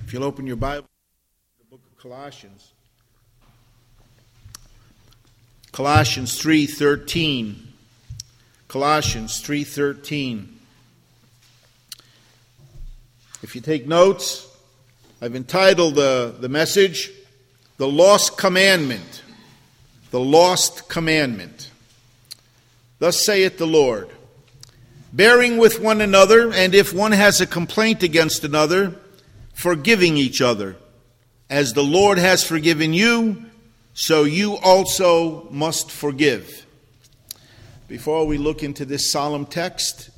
If you'll open your Bible, the book of Colossians. Colossians 3:13. Colossians 3:13. If you take notes, I've entitled the message, The Lost Commandment. The Lost Commandment. Thus saith the Lord, bearing with one another, and if one has a complaint against another, forgiving each other. As the Lord has forgiven you, so you also must forgive. Before we look into this solemn text,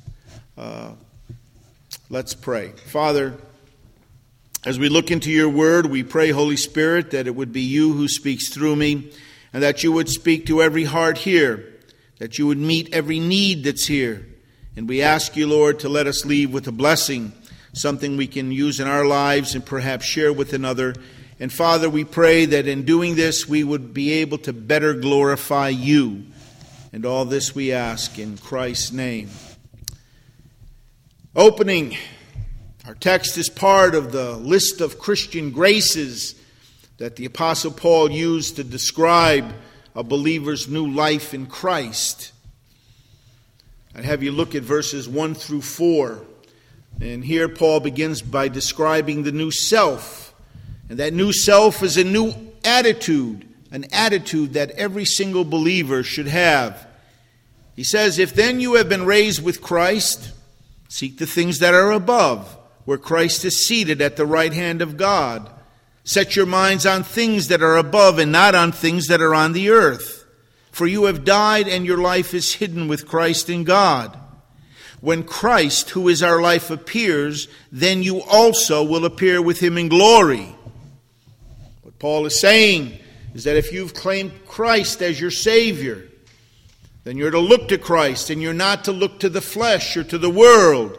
let's pray. Father, as we look into your word, we pray, Holy Spirit, that it would be you who speaks through me, and that you would speak to every heart here, that you would meet every need that's here. And we ask you, Lord, to let us leave with a blessing, something we can use in our lives and perhaps share with another. And Father, we pray that in doing this, we would be able to better glorify you. And all this we ask in Christ's name. Opening, our text is part of the list of Christian graces that the Apostle Paul used to describe a believer's new life in Christ. I'd have you look at verses 1 through 4. And here Paul begins by describing the new self. And that new self is a new attitude, an attitude that every single believer should have. He says, if then you have been raised with Christ, seek the things that are above, where Christ is seated at the right hand of God. Set your minds on things that are above and not on things that are on the earth. For you have died and your life is hidden with Christ in God. When Christ, who is our life, appears, then you also will appear with him in glory. What Paul is saying is that if you've claimed Christ as your Savior, then you're to look to Christ and you're not to look to the flesh or to the world.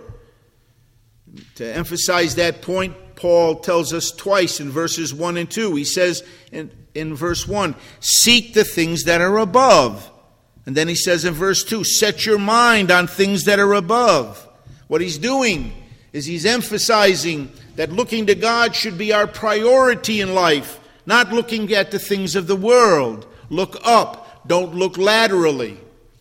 To emphasize that point, Paul tells us twice in verses 1 and 2. He says in verse 1, seek the things that are above. And then he says in verse 2, set your mind on things that are above. What he's doing is he's emphasizing that looking to God should be our priority in life, not looking at the things of the world. Look up, don't look laterally.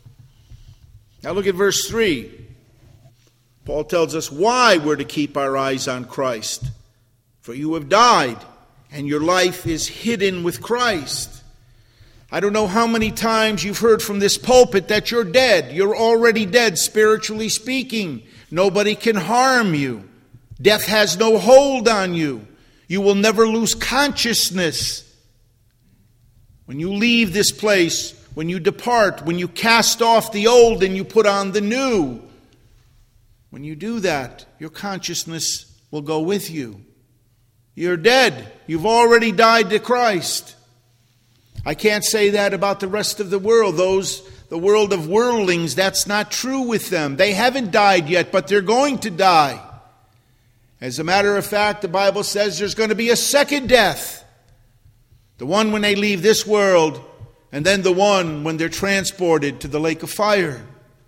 Now look at verse 3. Paul tells us why we're to keep our eyes on Christ. For you have died, and your life is hidden with Christ. I don't know how many times you've heard from this pulpit that you're dead. You're already dead, spiritually speaking. Nobody can harm you. Death has no hold on you. You will never lose consciousness. When you leave this place, when you depart, when you cast off the old and you put on the new, when you do that, your consciousness will go with you. You're dead. You've already died to Christ. I can't say that about the rest of the world. The world of worldlings, that's not true with them. They haven't died yet, but they're going to die. As a matter of fact, the Bible says there's going to be a second death. The one when they leave this world, and then the one when they're transported to the lake of fire.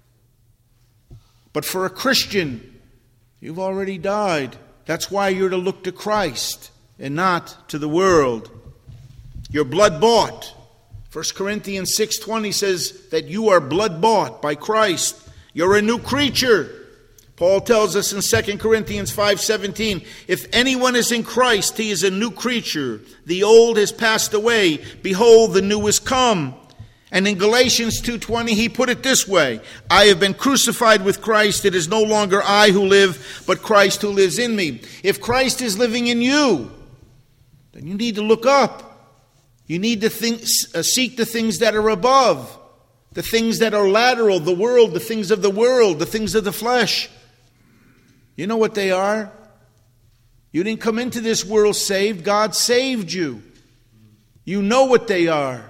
But for a Christian, you've already died. That's why you're to look to Christ and not to the world. You're blood bought. 1 Corinthians 6:20 says that you are blood bought by Christ. You're a new creature. Paul tells us in 2 Corinthians 5:17, if anyone is in Christ, he is a new creature. The old has passed away. Behold, the new is come. And in Galatians 2:20, he put it this way, I have been crucified with Christ. It is no longer I who live, but Christ who lives in me. If Christ is living in you, then you need to look up. You need to seek the things that are above, the things that are lateral, the world, the things of the world, the things of the flesh. You know what they are? You didn't come into this world saved. God saved you. You know what they are.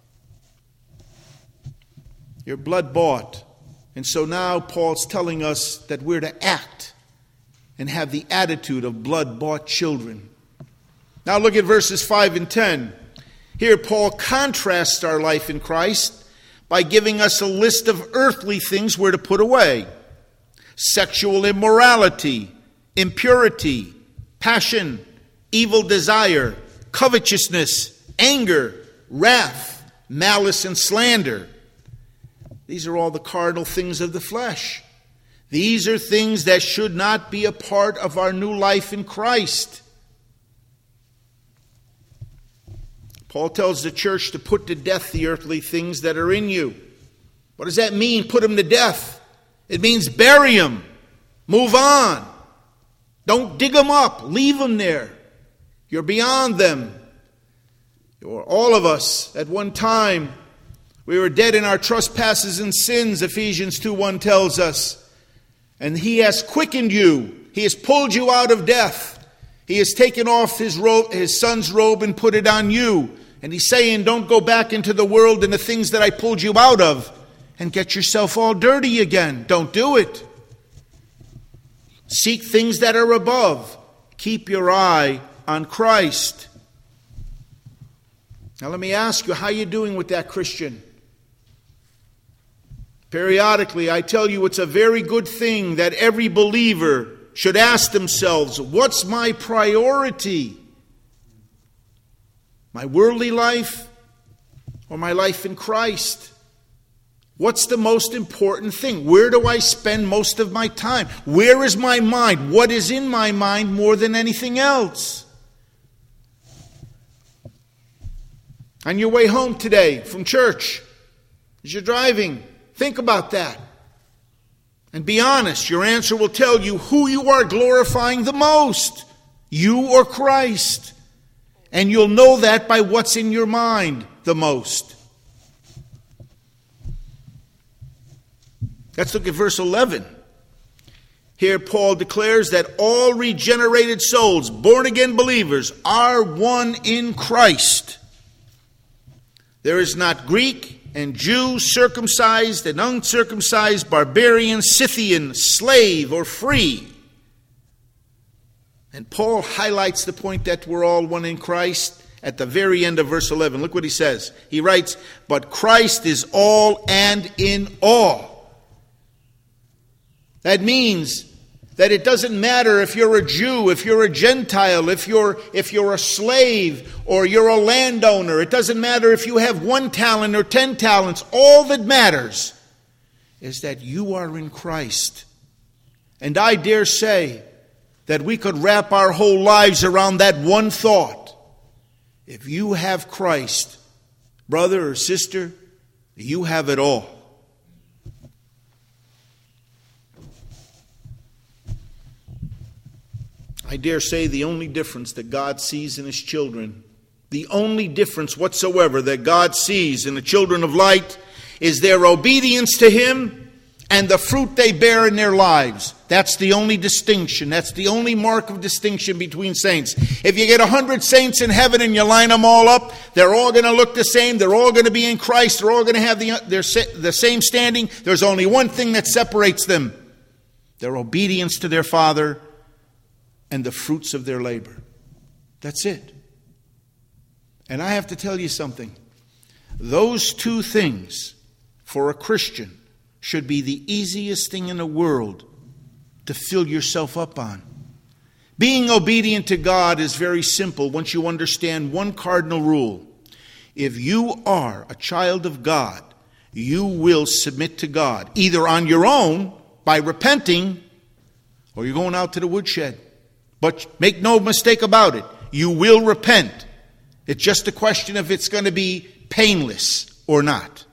You're blood bought. And so now Paul's telling us that we're to act and have the attitude of blood bought children. Now look at verses 5 and 10. Here Paul contrasts our life in Christ by giving us a list of earthly things we're to put away. Sexual immorality, impurity, passion, evil desire, covetousness, anger, wrath, malice, and slander. These are all the cardinal things of the flesh. These are things that should not be a part of our new life in Christ. Paul tells the church to put to death the earthly things that are in you. What does that mean, put them to death? It means bury them. Move on. Don't dig them up. Leave them there. You're beyond them. All of us, at one time, we were dead in our trespasses and sins, Ephesians 2:1 tells us. And he has quickened you. He has pulled you out of death. He has taken off his son's robe and put it on you. And he's saying, don't go back into the world and the things that I pulled you out of and get yourself all dirty again. Don't do it. Seek things that are above. Keep your eye on Christ. Now let me ask you, how are you doing with that, Christian? Periodically, I tell you it's a very good thing that every believer should ask themselves, what's my priority? My worldly life or my life in Christ? What's the most important thing? Where do I spend most of my time? Where is my mind? What is in my mind more than anything else? On your way home today from church, as you're driving, think about that. And be honest. Your answer will tell you who you are glorifying the most, you or Christ. And you'll know that by what's in your mind the most. Let's look at verse 11. Here Paul declares that all regenerated souls, born-again believers, are one in Christ. There is not Greek and Jew, circumcised and uncircumcised, barbarian, Scythian, slave or free. And Paul highlights the point that we're all one in Christ at the very end of verse 11. Look what he says. He writes, but Christ is all and in all. That means that it doesn't matter if you're a Jew, if you're a Gentile, if you're a slave or you're a landowner. It doesn't matter if you have 1 talent or 10 talents. All that matters is that you are in Christ. And I dare say that we could wrap our whole lives around that one thought. If you have Christ, brother or sister, you have it all. I dare say the only difference that God sees in His children, the only difference whatsoever that God sees in the children of light is their obedience to Him and the fruit they bear in their lives. That's the only distinction. That's the only mark of distinction between saints. If you get 100 saints in heaven and you line them all up, they're all going to look the same. They're all going to be in Christ. They're all going to have the same standing. There's only one thing that separates them: their obedience to their Father and the fruits of their labor. That's it. And I have to tell you something. Those two things for a Christian should be the easiest thing in the world to fill yourself up on. Being obedient to God is very simple once you understand one cardinal rule. If you are a child of God, you will submit to God, either on your own by repenting, or you're going out to the woodshed. But make no mistake about it, you will repent. It's just a question of it's going to be painless or not.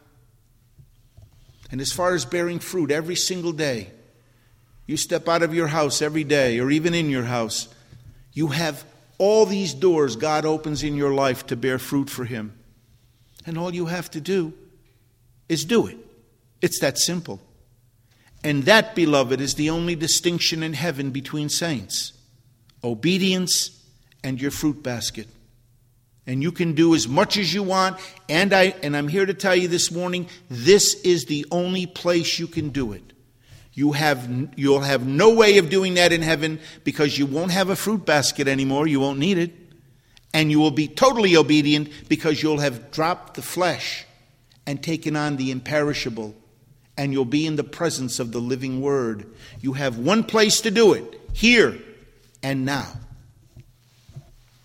And as far as bearing fruit every single day, you step out of your house every day, or even in your house, you have all these doors God opens in your life to bear fruit for Him. And all you have to do is do it. It's that simple. And that, beloved, is the only distinction in heaven between saints. Obedience and your fruit basket. And you can do as much as you want. And I'm here to tell you this morning, this is the only place you can do it. You'll have no way of doing that in heaven, because you won't have a fruit basket anymore. You won't need it. And you will be totally obedient because you'll have dropped the flesh and taken on the imperishable. And you'll be in the presence of the living Word. You have one place to do it, here and now.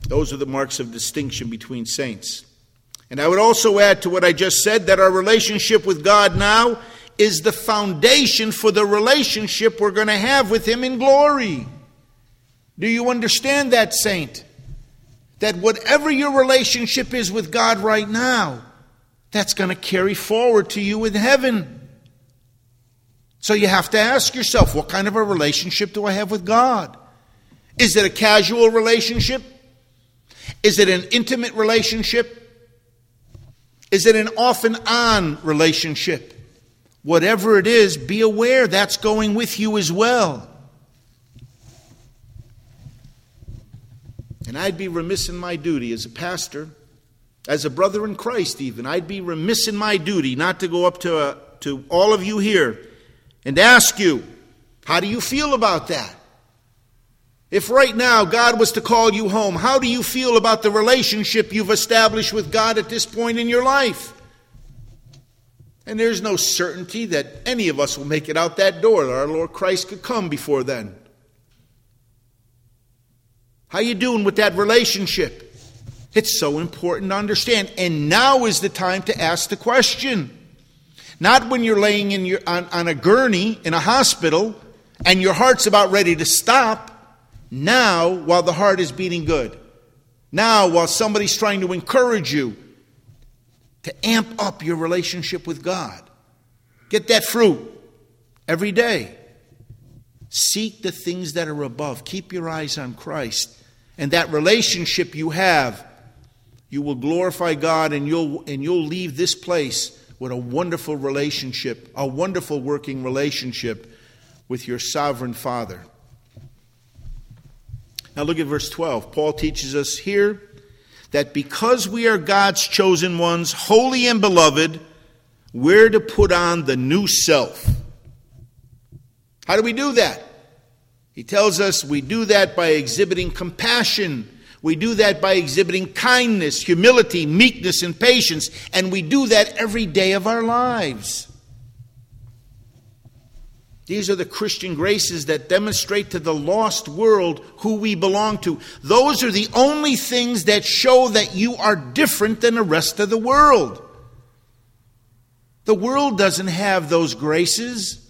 Those are the marks of distinction between saints. And I would also add to what I just said that our relationship with God now is the foundation for the relationship we're going to have with Him in glory. Do you understand that, saint? That whatever your relationship is with God right now, that's going to carry forward to you in heaven. So you have to ask yourself, what kind of a relationship do I have with God? Is it a casual relationship? Is it an intimate relationship? Is it an off and on relationship? Whatever it is, be aware that's going with you as well. And I'd be remiss in my duty as a pastor, as a brother in Christ even, I'd be remiss in my duty not to go up to all of you here and ask you, how do you feel about that? If right now God was to call you home, how do you feel about the relationship you've established with God at this point in your life? And there's no certainty that any of us will make it out that door, that our Lord Christ could come before then. How you doing with that relationship? It's so important to understand. And now is the time to ask the question. Not when you're laying on a gurney in a hospital and your heart's about ready to stop. Now, while the heart is beating good. Now, while somebody's trying to encourage you to amp up your relationship with God. Get that fruit every day. Seek the things that are above. Keep your eyes on Christ. And that relationship you have, you will glorify God, and you'll leave this place with a wonderful relationship, a wonderful working relationship with your sovereign Father. Now look at verse 12. Paul teaches us here that because we are God's chosen ones, holy and beloved, we're to put on the new self. How do we do that? He tells us we do that by exhibiting compassion. We do that by exhibiting kindness, humility, meekness, and patience. And we do that every day of our lives. These are the Christian graces that demonstrate to the lost world who we belong to. Those are the only things that show that you are different than the rest of the world. The world doesn't have those graces.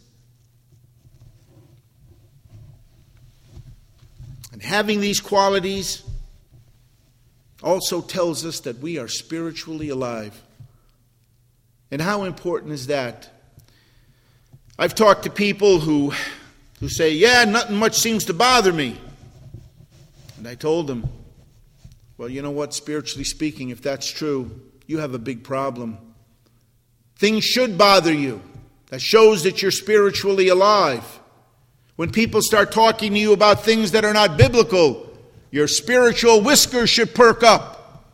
And having these qualities also tells us that we are spiritually alive. And how important is that? I've talked to people who say, yeah, nothing much seems to bother me. And I told them, well, you know what, spiritually speaking, if that's true, you have a big problem. Things should bother you. That shows that you're spiritually alive. When people start talking to you about things that are not biblical, your spiritual whiskers should perk up.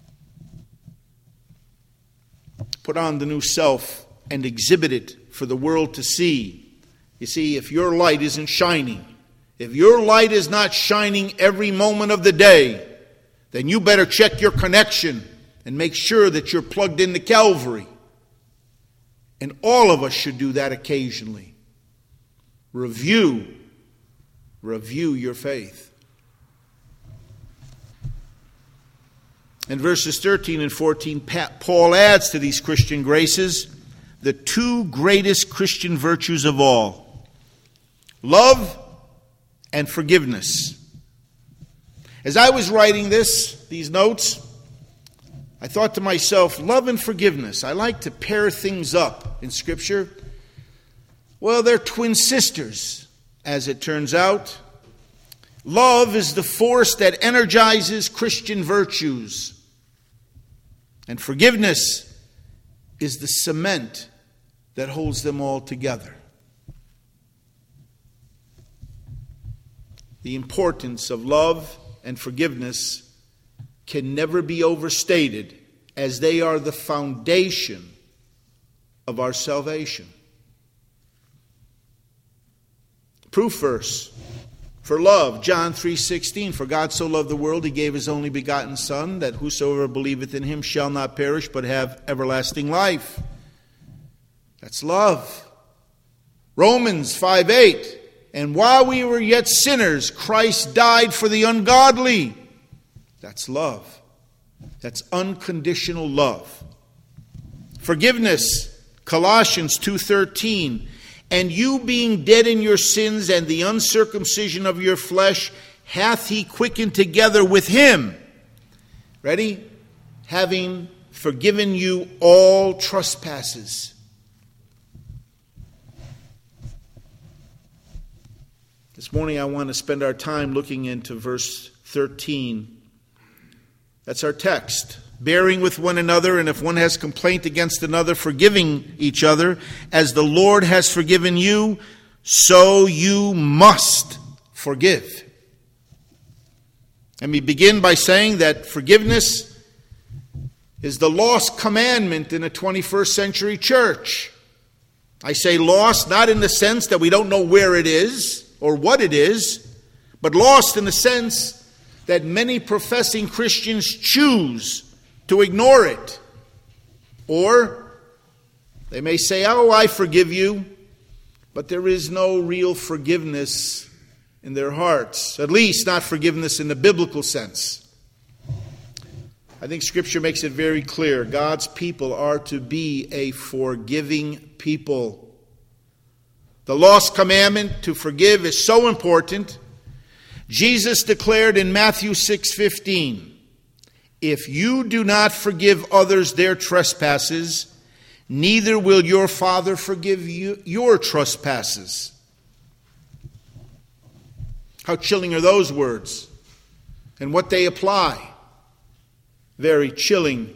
Put on the new self and exhibit it for the world to see. You see, if your light isn't shining, if your light is not shining every moment of the day, then you better check your connection and make sure that you're plugged into Calvary. And all of us should do that occasionally. Review your faith. In verses 13 and 14, Paul adds to these Christian graces the two greatest Christian virtues of all: love and forgiveness. As I was writing these notes, I thought to myself, love and forgiveness. I like to pair things up in Scripture. Well, they're twin sisters, as it turns out. Love is the force that energizes Christian virtues. And forgiveness is the cement that holds them all together. The importance of love and forgiveness can never be overstated, as they are the foundation of our salvation. Proof verse for love, John 3:16. For God so loved the world, he gave his only begotten Son, that whosoever believeth in him shall not perish, but have everlasting life. That's love. Romans 5:8. And while we were yet sinners, Christ died for the ungodly. That's love. That's unconditional love. Forgiveness, Colossians 2:13. And you being dead in your sins and the uncircumcision of your flesh, hath he quickened together with him. Ready? Having forgiven you all trespasses. This morning I want to spend our time looking into verse 13. That's our text. Bearing with one another, and if one has complaint against another, forgiving each other, as the Lord has forgiven you, so you must forgive. Let me begin by saying that forgiveness is the lost commandment in a 21st century church. I say lost not in the sense that we don't know where it is or what it is, but lost in the sense that many professing Christians choose to ignore it. Or they may say, oh, I forgive you, but there is no real forgiveness in their hearts, at least not forgiveness in the biblical sense. I think Scripture makes it very clear. God's people are to be a forgiving people. The lost commandment to forgive is so important. Jesus declared in Matthew 6:15, if you do not forgive others their trespasses, neither will your Father forgive you your trespasses. How chilling are those words and what they apply. Very chilling.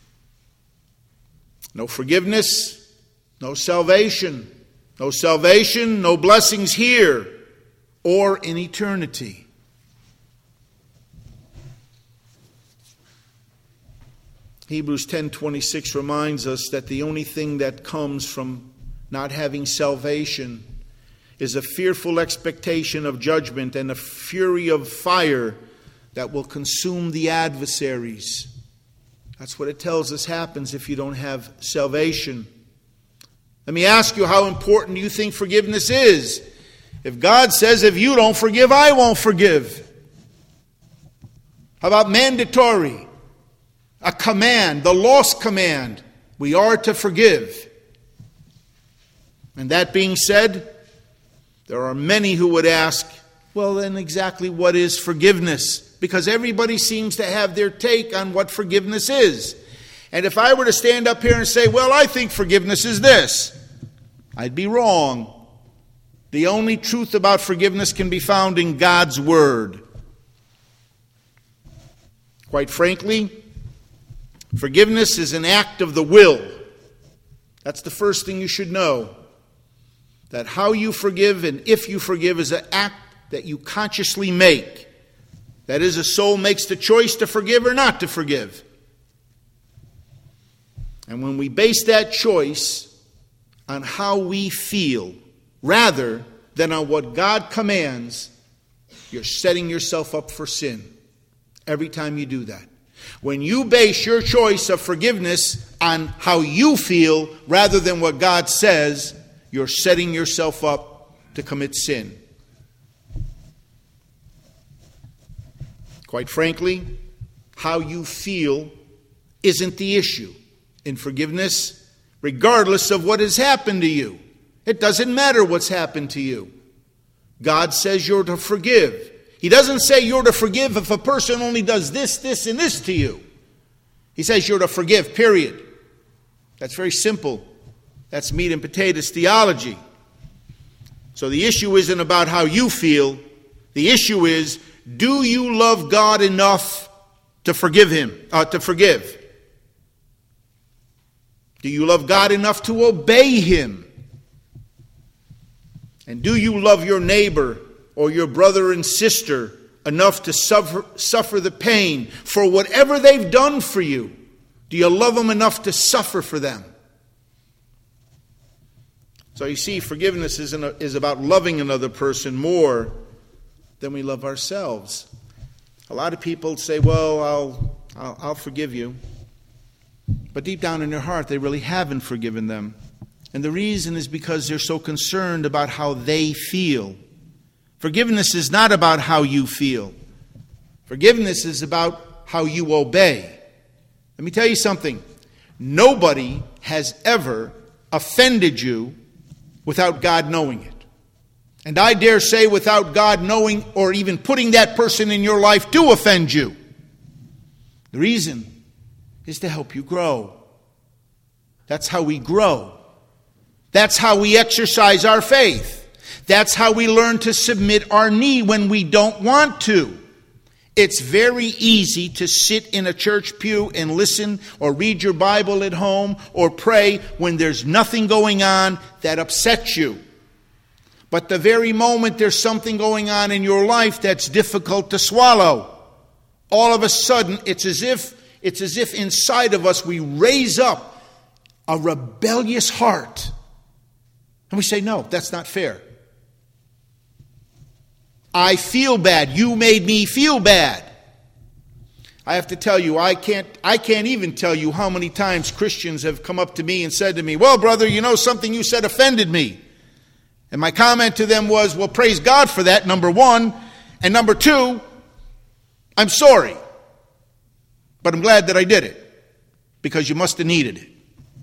No forgiveness, no salvation. No salvation, no blessings here or in eternity. Hebrews 10:26 reminds us that the only thing that comes from not having salvation is a fearful expectation of judgment and a fury of fire that will consume the adversaries. That's what it tells us happens if you don't have salvation. Let me ask you, how important do you think forgiveness is? If God says, if you don't forgive, I won't forgive. How about mandatory? A command, the lost command. We are to forgive. And that being said, there are many who would ask, well, then exactly what is forgiveness? Because everybody seems to have their take on what forgiveness is. And if I were to stand up here and say, well, I think forgiveness is this, I'd be wrong. The only truth about forgiveness can be found in God's Word. Quite frankly, forgiveness is an act of the will. That's the first thing you should know. That how you forgive and if you forgive is an act that you consciously make. That is, a soul makes the choice to forgive or not to forgive. And when we base that choice on how we feel rather than on what God commands, you're setting yourself up for sin every time you do that. When you base your choice of forgiveness on how you feel rather than what God says, you're setting yourself up to commit sin. Quite frankly, how you feel isn't the issue in forgiveness, regardless of what has happened to you. It doesn't matter what's happened to you. God says you're to forgive. He doesn't say you're to forgive if a person only does this, this, and this to you. He says you're to forgive, period. That's very simple. That's meat and potatoes theology. So the issue isn't about how you feel. The issue is, do you love God enough to forgive Him? To forgive? Do you love God enough to obey Him? And do you love your neighbor or your brother and sister enough to suffer the pain for whatever they've done for you? Do you love them enough to suffer for them? So you see, forgiveness is about loving another person more than we love ourselves. A lot of people say, well, I'll forgive you. But deep down in their heart, they really haven't forgiven them. And the reason is because they're so concerned about how they feel. Forgiveness is not about how you feel. Forgiveness is about how you obey. Let me tell you something. Nobody has ever offended you without God knowing it. And I dare say without God knowing or even putting that person in your life to offend you. The reason is to help you grow. That's how we grow. That's how we exercise our faith. That's how we learn to submit our knee when we don't want to. It's very easy to sit in a church pew and listen or read your Bible at home or pray when there's nothing going on that upsets you. But the very moment there's something going on in your life that's difficult to swallow, all of a sudden it's as if inside of us we raise up a rebellious heart. And we say, no, that's not fair. I feel bad. You made me feel bad. I have to tell you, I can't even tell you how many times Christians have come up to me and said to me, well, brother, you know, something you said offended me. And my comment to them was, well, praise God for that, number one. And number two, I'm sorry. But I'm glad that I did it, because you must have needed it.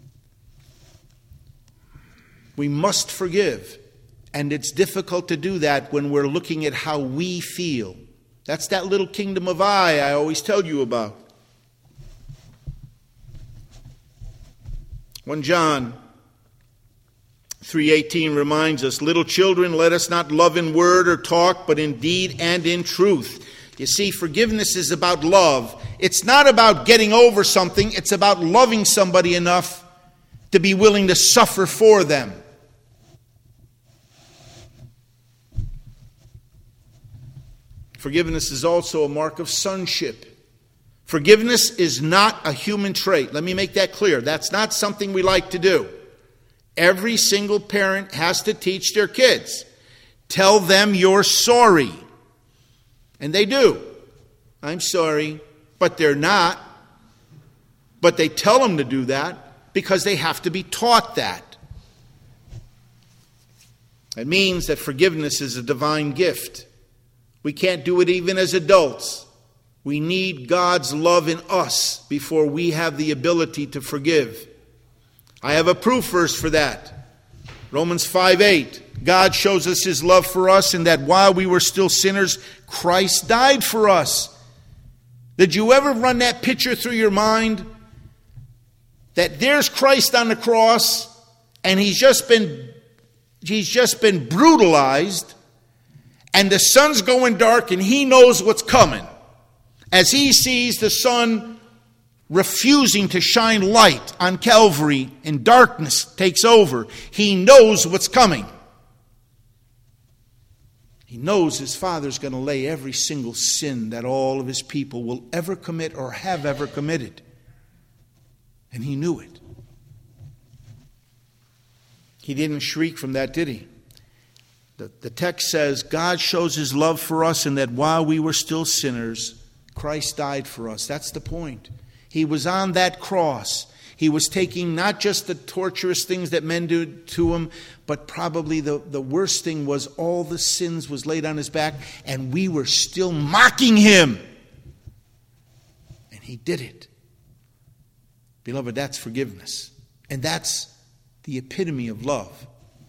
We must forgive. And it's difficult to do that when we're looking at how we feel. That's that little kingdom of I always tell you about. 1 John 3:18 reminds us, little children, let us not love in word or talk, but in deed and in truth. You see, forgiveness is about love. It's not about getting over something. It's about loving somebody enough to be willing to suffer for them. Forgiveness is also a mark of sonship. Forgiveness is not a human trait. Let me make that clear. That's not something we like to do. Every single parent has to teach their kids. Tell them you're sorry. And they do. I'm sorry, but they're not. But they tell them to do that because they have to be taught that. It means that forgiveness is a divine gift. We can't do it even as adults. We need God's love in us before we have the ability to forgive. I have a proof verse for that. Romans 5:8. God shows us his love for us in that while we were still sinners, Christ died for us. Did you ever run that picture through your mind? That there's Christ on the cross and he's just been brutalized. And the sun's going dark and he knows what's coming. As he sees the sun refusing to shine light on Calvary and darkness takes over, he knows what's coming. He knows his Father's going to lay every single sin that all of his people will ever commit or have ever committed. And he knew it. He didn't shriek from that, did he? The text says, God shows his love for us in that while we were still sinners, Christ died for us. That's the point. He was on that cross. He was taking not just the torturous things that men do to him, but probably the worst thing was all the sins was laid on his back, and we were still mocking him. And he did it. Beloved, that's forgiveness. And that's the epitome of love.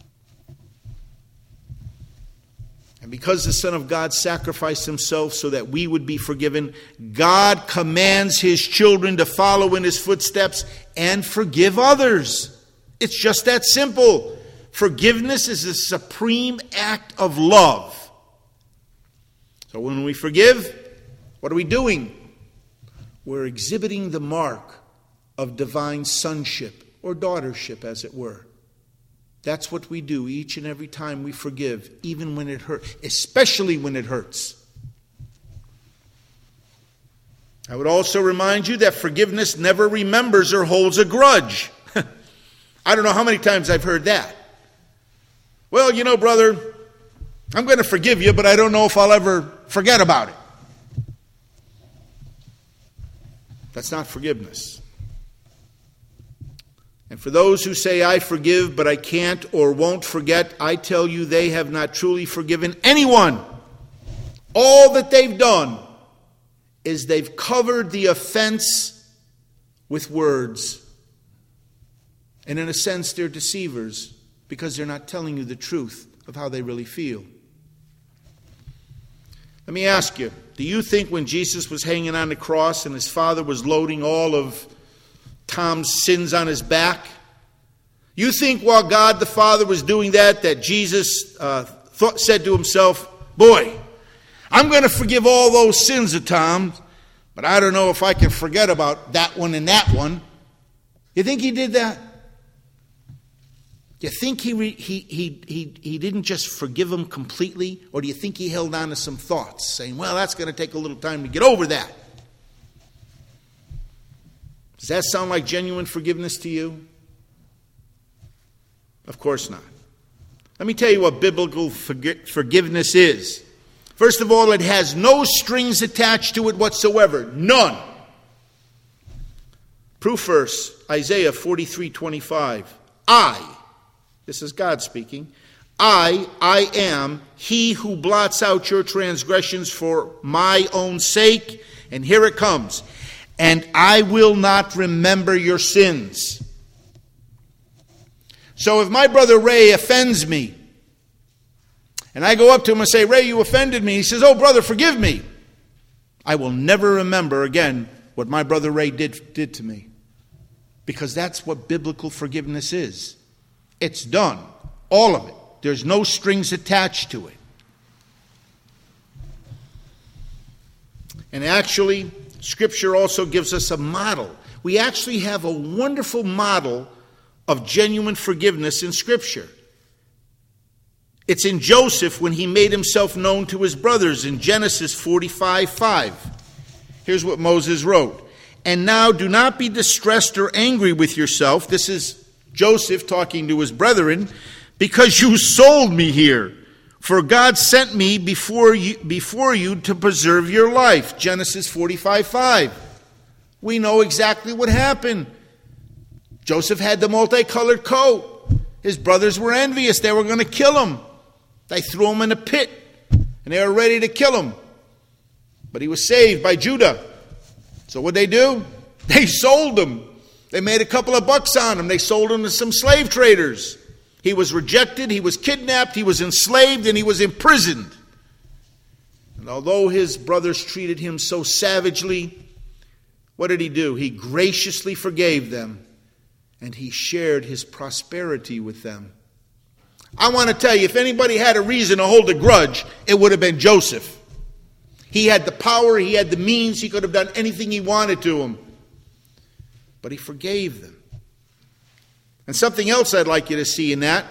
And because the Son of God sacrificed himself so that we would be forgiven, God commands his children to follow in his footsteps and forgive others. It's just that simple. Forgiveness is a supreme act of love. So when we forgive, what are we doing? We're exhibiting the mark of divine sonship or daughtership, as it were. That's what we do each and every time we forgive, even when it hurts, especially when it hurts. I would also remind you that forgiveness never remembers or holds a grudge. I don't know how many times I've heard that. Well, you know, brother, I'm going to forgive you, but I don't know if I'll ever forget about it. That's not forgiveness. And for those who say, I forgive, but I can't or won't forget, I tell you they have not truly forgiven anyone. All that they've done is they've covered the offense with words. And in a sense, they're deceivers because they're not telling you the truth of how they really feel. Let me ask you, do you think when Jesus was hanging on the cross and his Father was loading all of Tom's sins on his back, you think while God the Father was doing that Jesus said to himself, boy, I'm going to forgive all those sins of Tom, but I don't know if I can forget about that one and that one. You think he did that? Do you think he didn't just forgive him completely? Or do you think he held on to some thoughts, saying, well, that's going to take a little time to get over that? Does that sound like genuine forgiveness to you? Of course not. Let me tell you what biblical forgiveness is. First of all, it has no strings attached to it whatsoever. None. Proof verse, Isaiah 43:25. This is God speaking. I am he who blots out your transgressions for my own sake. And here it comes. And I will not remember your sins. So if my brother Ray offends me, and I go up to him and say, Ray, you offended me. He says, oh, brother, forgive me. I will never remember again what my brother Ray did to me. Because that's what biblical forgiveness is. It's done. All of it. There's no strings attached to it. And actually, Scripture also gives us a model. We actually have a wonderful model of genuine forgiveness in Scripture. It's in Joseph when he made himself known to his brothers in Genesis 45:5. Here's what Moses wrote. And now do not be distressed or angry with yourself. This is Joseph talking to his brethren, because you sold me here. For God sent me before you to preserve your life. Genesis 45:5. We know exactly what happened. Joseph had the multicolored coat. His brothers were envious. They were going to kill him. They threw him in a pit, and they were ready to kill him. But he was saved by Judah. So what did they do? They sold him. They made a couple of bucks on him. They sold him to some slave traders. He was rejected, he was kidnapped, he was enslaved, and he was imprisoned. And although his brothers treated him so savagely, what did he do? He graciously forgave them, and he shared his prosperity with them. I want to tell you, if anybody had a reason to hold a grudge, it would have been Joseph. He had the power, he had the means, he could have done anything he wanted to him. But he forgave them. And something else I'd like you to see in that,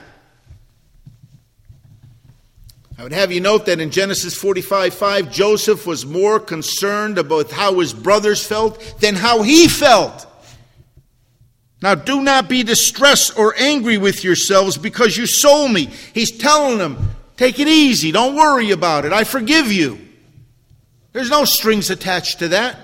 I would have you note that in Genesis 45:5, Joseph was more concerned about how his brothers felt than how he felt. Now do not be distressed or angry with yourselves because you sold me. He's telling them, take it easy, don't worry about it, I forgive you. There's no strings attached to that.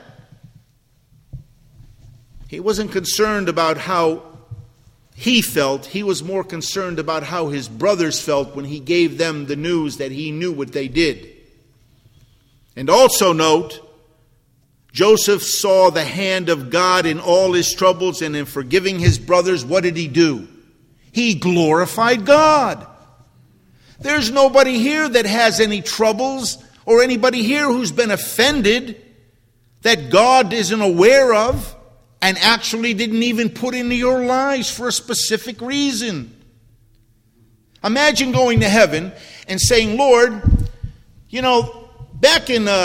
He wasn't concerned about how he felt. He was more concerned about how his brothers felt when he gave them the news that he knew what they did. And also note, Joseph saw the hand of God in all his troubles, and in forgiving his brothers, what did he do? He glorified God. There's nobody here that has any troubles, or anybody here who's been offended that God isn't aware of and actually didn't even put into your lives for a specific reason. Imagine going to heaven and saying, Lord, back in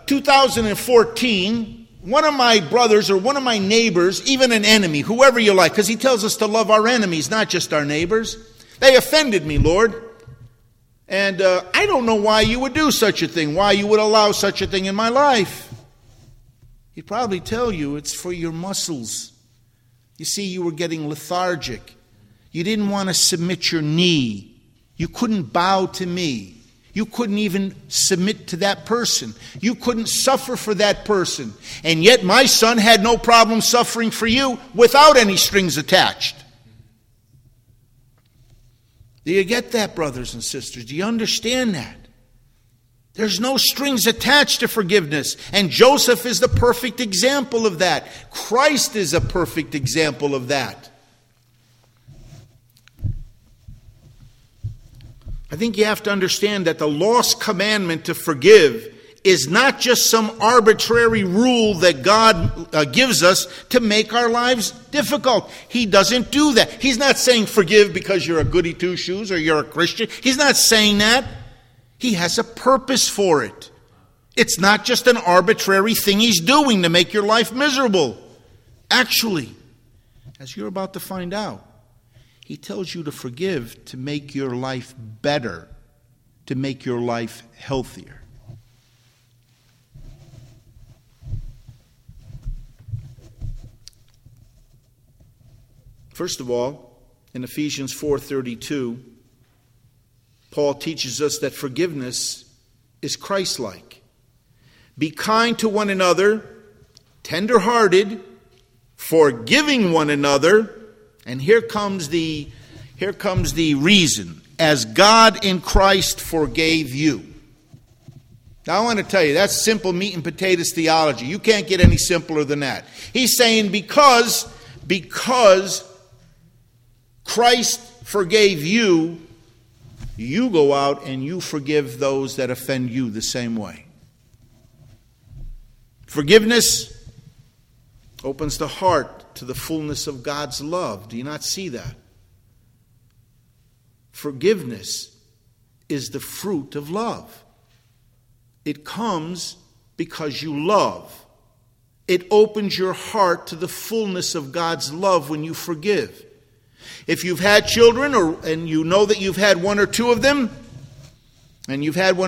2014, one of my brothers or one of my neighbors, even an enemy, whoever you like, because he tells us to love our enemies, not just our neighbors, they offended me, Lord. And I don't know why you would do such a thing, why you would allow such a thing in my life. He'd probably tell you it's for your muscles. You see, you were getting lethargic. You didn't want to submit your knee. You couldn't bow to me. You couldn't even submit to that person. You couldn't suffer for that person. And yet my son had no problem suffering for you without any strings attached. Do you get that, brothers and sisters? Do you understand that? There's no strings attached to forgiveness. And Joseph is the perfect example of that. Christ is a perfect example of that. I think you have to understand that the lost commandment to forgive is not just some arbitrary rule that God gives us to make our lives difficult. He doesn't do that. He's not saying forgive because you're a goody two-shoes or you're a Christian. He's not saying that. He has a purpose for it. It's not just an arbitrary thing he's doing to make your life miserable. Actually, as you're about to find out, he tells you to forgive to make your life better, to make your life healthier. First of all, in Ephesians 4:32, Paul teaches us that forgiveness is Christ-like. Be kind to one another, tender-hearted, forgiving one another, and here comes the reason, as God in Christ forgave you. Now I want to tell you, that's simple meat and potatoes theology. You can't get any simpler than that. He's saying because Christ forgave you, you go out and you forgive those that offend you the same way. Forgiveness opens the heart to the fullness of God's love. Do you not see that? Forgiveness is the fruit of love. It comes because you love. It opens your heart to the fullness of God's love when you forgive. If you've had children, and you know that you've had one or two of them, and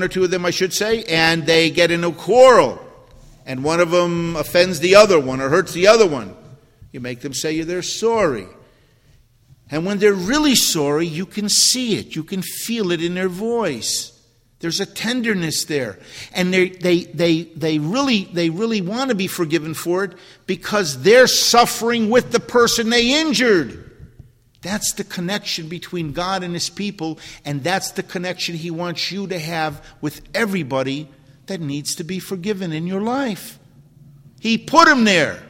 they get in a quarrel, and one of them offends the other one or hurts the other one, you make them say they're sorry. And when they're really sorry, you can see it. You can feel it in their voice. There's a tenderness there. And they really want to be forgiven for it because they're suffering with the person they injured. That's the connection between God and His people, and that's the connection He wants you to have with everybody that needs to be forgiven in your life. He put them there.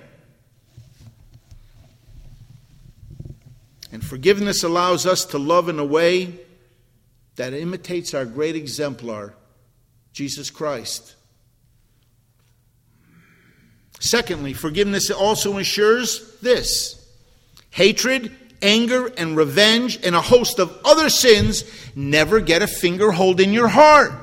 And forgiveness allows us to love in a way that imitates our great exemplar, Jesus Christ. Secondly, forgiveness also ensures this: hatred, anger, and revenge, and a host of other sins never get a fingerhold in your heart.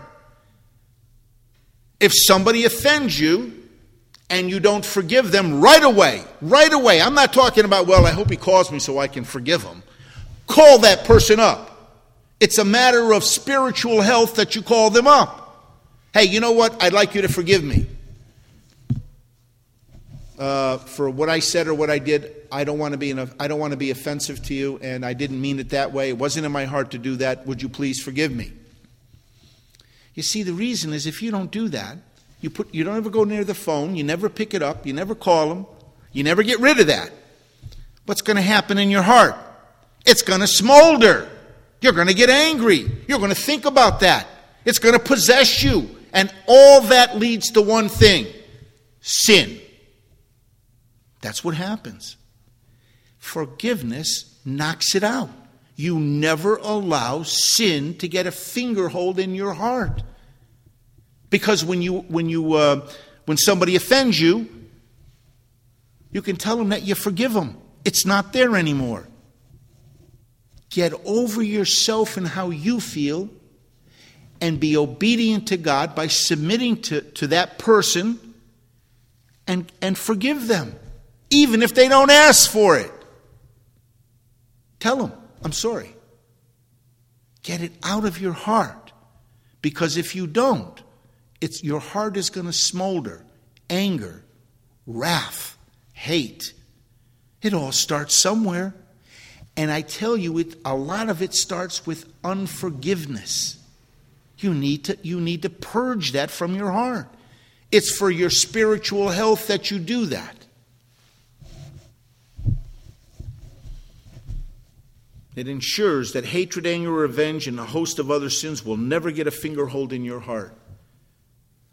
If somebody offends you and you don't forgive them right away, I'm not talking about, well, I hope he calls me so I can forgive him. Call that person up. It's a matter of spiritual health that you call them up. Hey, you know what? I'd like you to forgive me for what I said or what I did. I don't want to be offensive to you, and I didn't mean it that way. It wasn't in my heart to do that. Would you please forgive me? You see, the reason is if you don't do that, you don't ever go near the phone, you never pick it up, you never call them, you never get rid of that. What's going to happen in your heart? It's going to smolder. You're going to get angry. You're going to think about that. It's going to possess you. And all that leads to one thing: sin. That's what happens. Forgiveness knocks it out. You never allow sin to get a fingerhold in your heart. Because when somebody offends you, you can tell them that you forgive them. It's not there anymore. Get over yourself and how you feel and be obedient to God by submitting to that person and forgive them, even if they don't ask for it. Tell them, I'm sorry. Get it out of your heart. Because if you don't, your heart is going to smolder. Anger, wrath, hate. It all starts somewhere. And I tell you, a lot of it starts with unforgiveness. You need to purge that from your heart. It's for your spiritual health that you do that. It ensures that hatred, anger, revenge, and a host of other sins will never get a fingerhold in your heart.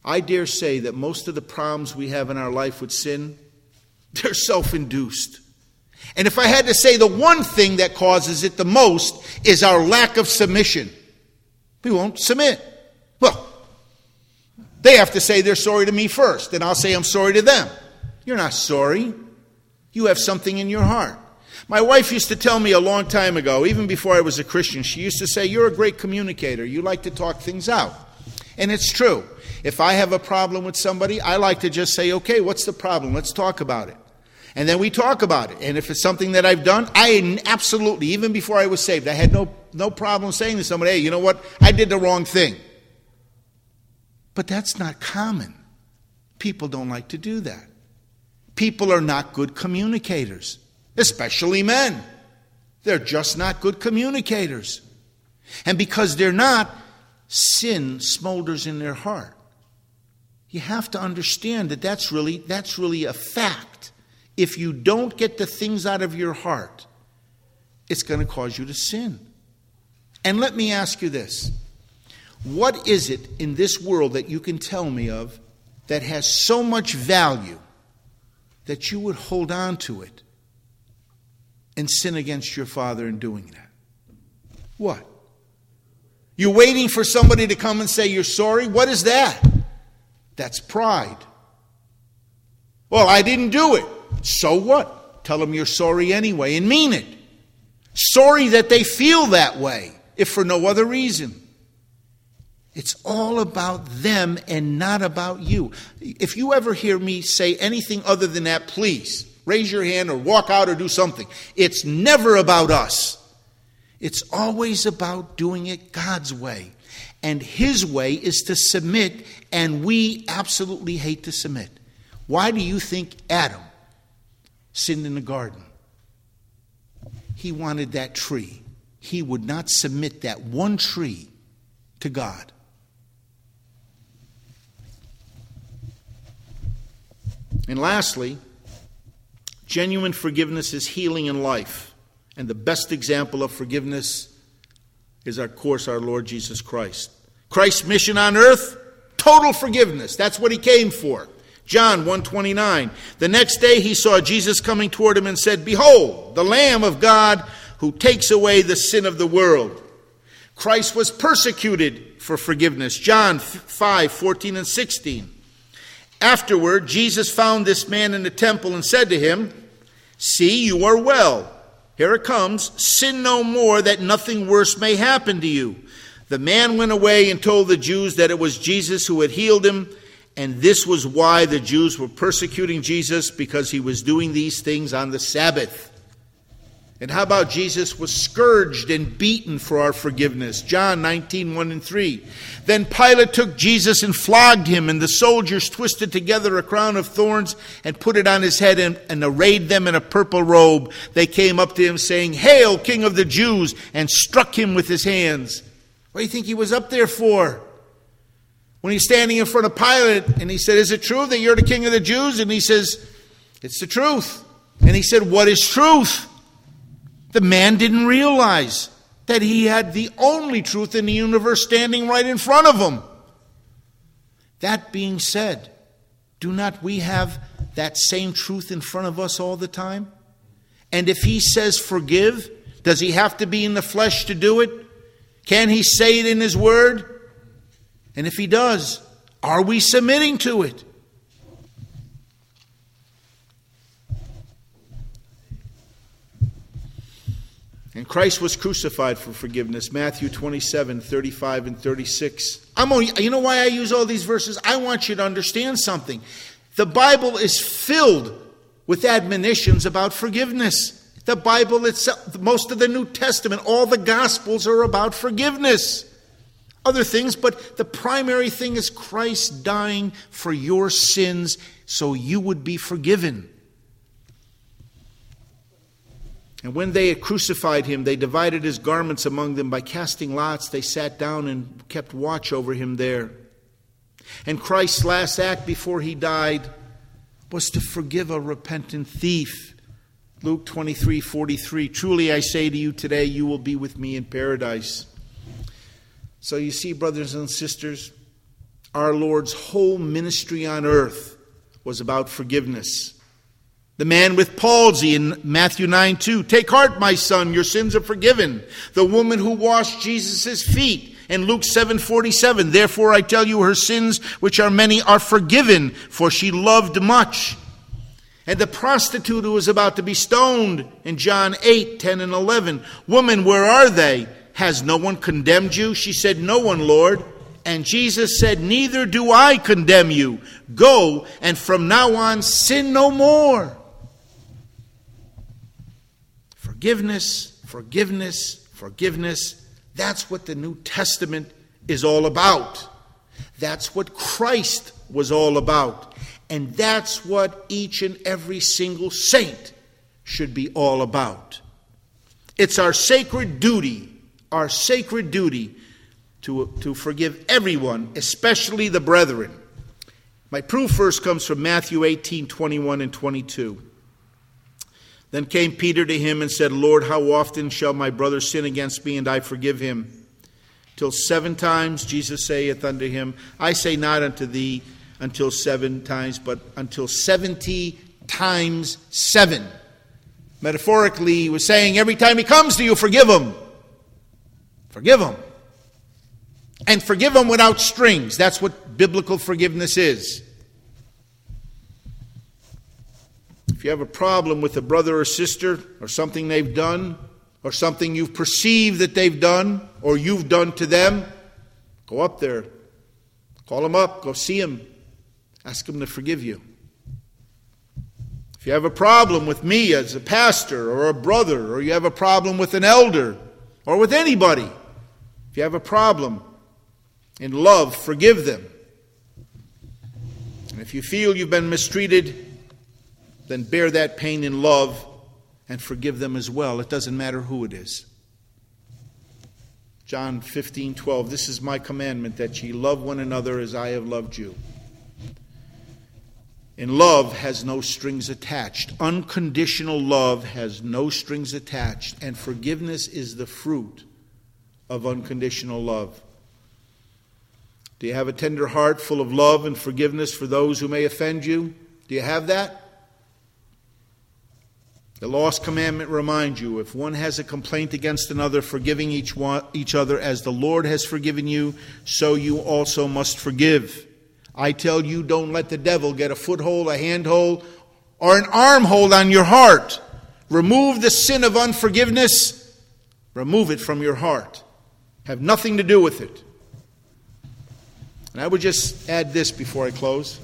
I dare say that most of the problems we have in our life with sin, they're self-induced. And if I had to say the one thing that causes it the most is our lack of submission. We won't submit. Well, they have to say they're sorry to me first, and I'll say I'm sorry to them. You're not sorry. You have something in your heart. My wife used to tell me a long time ago, even before I was a Christian, she used to say, you're a great communicator. You like to talk things out. And it's true. If I have a problem with somebody, I like to just say, okay, what's the problem? Let's talk about it. And then we talk about it. And if it's something that I've done, I absolutely, even before I was saved, I had no problem saying to somebody, hey, you know what? I did the wrong thing. But that's not common. People don't like to do that. People are not good communicators, especially men. They're just not good communicators. And because they're not, sin smolders in their heart. You have to understand that that's really a fact. If you don't get the things out of your heart, it's going to cause you to sin. And let me ask you this. What is it in this world that you can tell me of that has so much value that you would hold on to it and sin against your Father in doing that? What? You're waiting for somebody to come and say you're sorry? What is that? That's pride. Well, I didn't do it. So what? Tell them you're sorry anyway and mean it. Sorry that they feel that way, if for no other reason. It's all about them and not about you. If you ever hear me say anything other than that, please raise your hand or walk out or do something. It's never about us. It's always about doing it God's way. And His way is to submit, and we absolutely hate to submit. Why do you think Adam sinned in the garden? He wanted that tree. He would not submit that one tree to God. And lastly, genuine forgiveness is healing in life. And the best example of forgiveness is, of course, our Lord Jesus Christ. Christ's mission on earth, total forgiveness. That's what He came for. John 1:29. The next day He saw Jesus coming toward Him and said, behold, the Lamb of God who takes away the sin of the world. Christ was persecuted for forgiveness. John 5:14 and 16. Afterward, Jesus found this man in the temple and said to him, see, you are well. Here it comes. Sin no more, that nothing worse may happen to you. The man went away and told the Jews that it was Jesus who had healed him, and this was why the Jews were persecuting Jesus, because He was doing these things on the Sabbath. And how about Jesus was scourged and beaten for our forgiveness? John 19:1 and 3. Then Pilate took Jesus and flogged Him, and the soldiers twisted together a crown of thorns and put it on His head and arrayed them in a purple robe. They came up to Him saying, Hail, King of the Jews, and struck Him with his hands. What do you think He was up there for? When He's standing in front of Pilate and he said, is it true that you're the King of the Jews? And he says, it's the truth. And he said, what is truth? The man didn't realize that he had the only truth in the universe standing right in front of him. That being said, do not we have that same truth in front of us all the time? And if He says forgive, does He have to be in the flesh to do it? Can He say it in His word? And if He does, are we submitting to it? And Christ was crucified for forgiveness. Matthew 27:35 and 36. You know why I use all these verses? I want you to understand something. The Bible is filled with admonitions about forgiveness. The Bible itself, most of the New Testament, all the Gospels are about forgiveness. Other things, but the primary thing is Christ dying for your sins so you would be forgiven. And when they had crucified Him, they divided His garments among them by casting lots. They sat down and kept watch over Him there. And Christ's last act before He died was to forgive a repentant thief. Luke 23:43. Truly I say to you today, you will be with me in paradise. So you see, brothers and sisters, Our Lord's whole ministry on earth was about forgiveness. The man with palsy in Matthew 9:2, "Take heart, my son, your sins are forgiven." The woman who washed Jesus' feet in Luke 7:47, "Therefore I tell you, her sins, which are many, are forgiven, for she loved much." And the prostitute who was about to be stoned in John 8:10 and 11, "Woman, where are they? Has no one condemned you?" She said, "No one, Lord." And Jesus said, "Neither do I condemn you. Go, and from now on sin no more." Forgiveness, forgiveness, forgiveness. That's what the New Testament is all about. That's what Christ was all about. And that's what each and every single saint should be all about. It's our sacred duty to forgive everyone, especially the brethren. My proof verse comes from Matthew 18:21 and 22. Then came Peter to him and said, "Lord, how often shall my brother sin against me, and I forgive him? Till 7 times? Jesus saith unto him, I say not unto thee until 7 times, but until 70 times 7. Metaphorically, he was saying, every time he comes to you, forgive him. Forgive him. And forgive him without strings. That's what biblical forgiveness is. If you have a problem with a brother or sister, or something they've done, or something you've perceived that they've done, or you've done to them, go up there. Call them up. Go see them. Ask them to forgive you. If you have a problem with me as a pastor or a brother, or you have a problem with an elder, or with anybody, if you have a problem, in love, forgive them. And if you feel you've been mistreated, then bear that pain in love and forgive them as well. It doesn't matter who it is. John 15:12, this is my commandment, that ye love one another as I have loved you. And love has no strings attached. Unconditional love has no strings attached. And forgiveness is the fruit of unconditional love. Do you have a tender heart full of love and forgiveness for those who may offend you? Do you have that? The lost commandment reminds you, if one has a complaint against another, forgiving each other as the Lord has forgiven you, so you also must forgive. I tell you, don't let the devil get a foothold, a handhold, or an armhold on your heart. Remove the sin of unforgiveness. Remove it from your heart. Have nothing to do with it. And I would just add this before I close.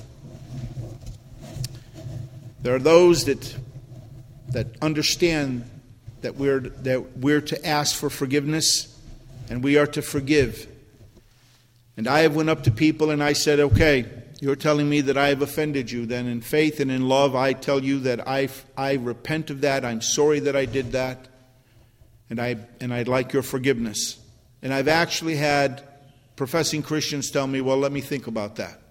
There are those that understand that we're to ask for forgiveness and we are to forgive. And I have went up to people and I said, okay, you're telling me that I have offended you. Then in faith and in love, I tell you that I repent of that. I'm sorry that I did that. And I'd like your forgiveness. And I've actually had professing Christians tell me, well, let me think about that.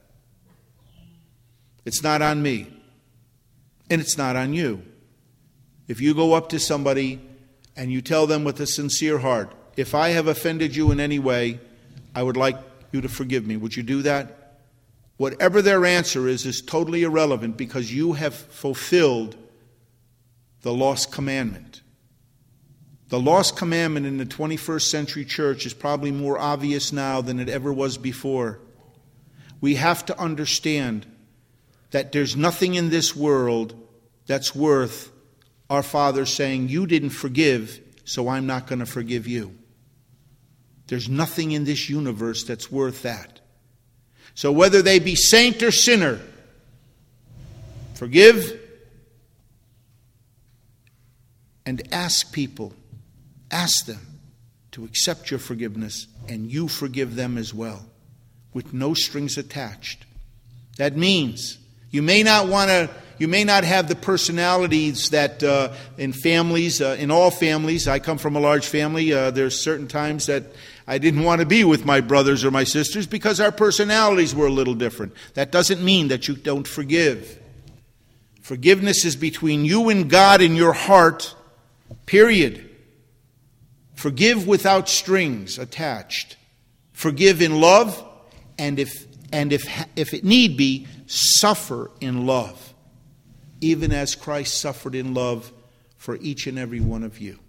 It's not on me. And it's not on you. If you go up to somebody and you tell them with a sincere heart, if I have offended you in any way, I would like you to forgive me. Would you do that? Whatever their answer is totally irrelevant, because you have fulfilled the lost commandment. The lost commandment in the 21st century church is probably more obvious now than it ever was before. We have to understand that there's nothing in this world that's worth our Father saying, you didn't forgive, so I'm not going to forgive you. There's nothing in this universe that's worth that. So whether they be saint or sinner, forgive and ask people, ask them to accept your forgiveness, and you forgive them as well, with no strings attached. That means you may not have the personalities that in families, in all families. I come from a large family. There's certain times that I didn't want to be with my brothers or my sisters because our personalities were a little different. That doesn't mean that you don't forgive. Forgiveness is between you and God in your heart, period. Forgive without strings attached. Forgive in love, and if and if it need be, suffer in love, even as Christ suffered in love for each and every one of you.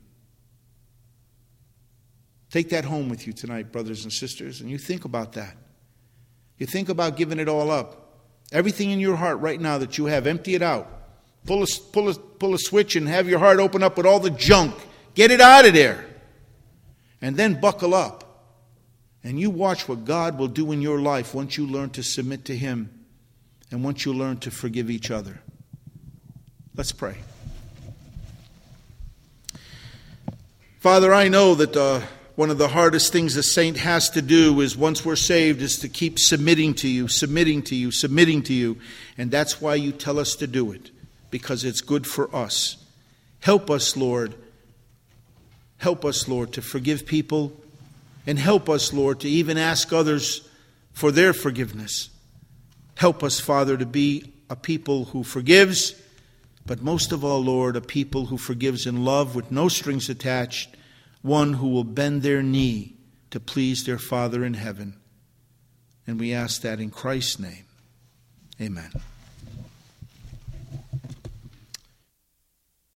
Take that home with you tonight, brothers and sisters, and you think about that. You think about giving it all up. Everything in your heart right now that you have, empty it out. Pull a switch and have your heart open up with all the junk. Get it out of there. And then buckle up. And you watch what God will do in your life once you learn to submit to Him and once you learn to forgive each other. Let's pray. Father, I know that one of the hardest things a saint has to do is, once we're saved, is to keep submitting to you, submitting to you, submitting to you. And that's why you tell us to do it, because it's good for us. Help us, Lord. Help us, Lord, to forgive people. And help us, Lord, to even ask others for their forgiveness. Help us, Father, to be a people who forgives, but most of all, Lord, a people who forgives in love with no strings attached, one who will bend their knee to please their Father in heaven. And we ask that in Christ's name. Amen.